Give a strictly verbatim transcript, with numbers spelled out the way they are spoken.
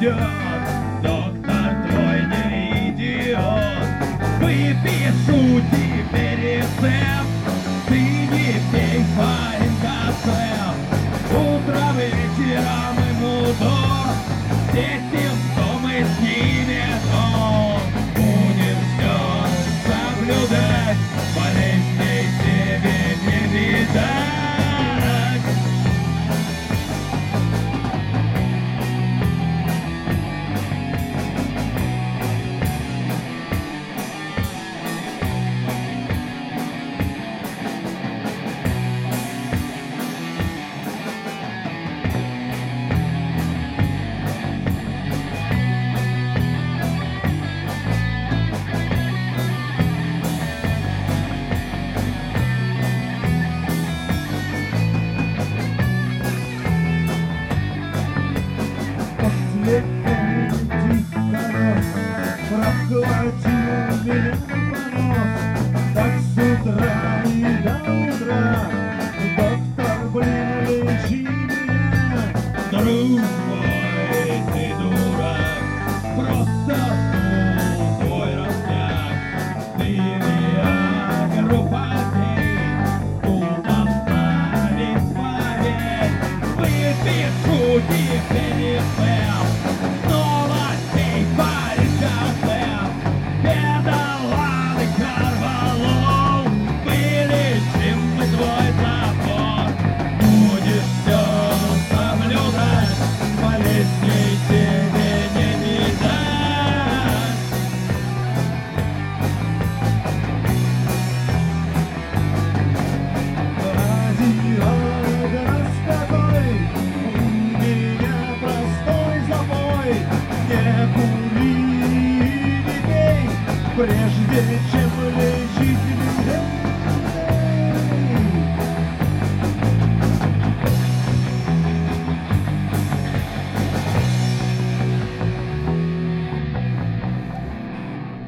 ждет. Доктор твой не идиот. Выпишу тебе рецепт. Ты не пей фарингацеп. Утром, вечером ему до. Все симптомы снимет он. Будем все соблюдать. Болезней тебе не видать. Прохватил меня понос. Так с утра и до утра. Доктор, блин, лечи меня. Друг мой, ты дурак. Просто стул твой растяг. Ты виагру попей. Стул поставить поверь. Выпишу тебе рецепт. Снова пей фарингацеп. Педаланы корвалол. Вылечим мы твой запор. Будешь все соблюдать. Болезней тебе не видать. Ради Бога с тобой. У меня простой запой. Не кури, не пей, прежде чем